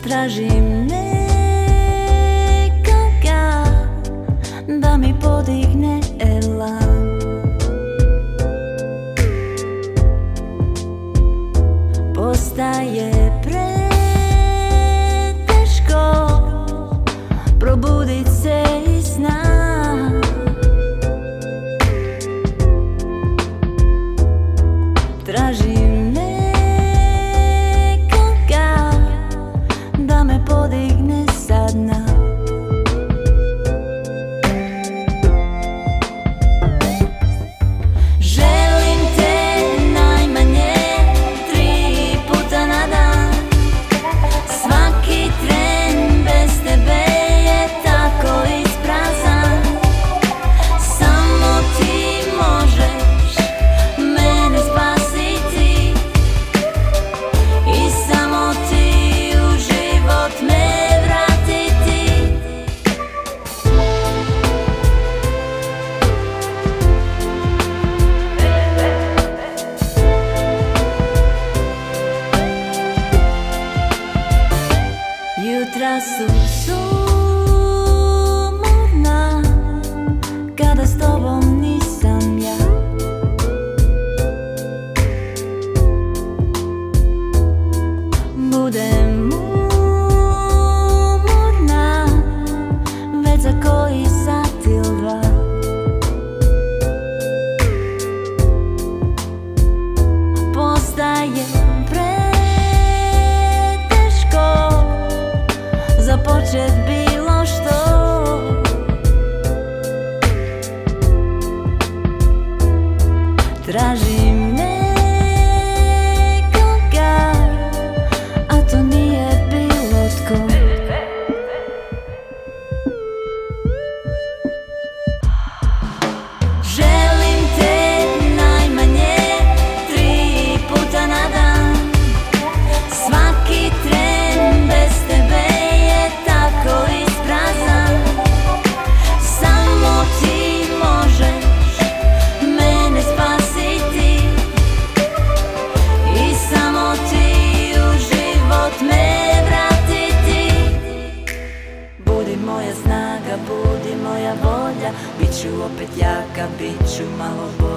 Tražim nekoga da mi podigne elan. Postaje preteško probudit se iz sna. Tražim nekoga da me podigne sa dna. Želim te najmanje 3 puta na dan. Svaki tren bez tebe je tako isprazan. Samo ti možeš mene spasiti i samo ti u život me vratiti. Jutra su sumorna kada s tobom nisam ja. Budem umorna već za koji sat ili dva. Postaje preteško započet bilo što. Tražim nekoga, a to nije bilo tko. Želim te najmanje 3 puta na dan. Svaki tren bez tebe je tako isprazan. Samo ti možeš mene spasiti i samo ti u život me vratiti. Budi moja snaga, budi moja volja, bit ću opet jaka, bit ću malo bolja.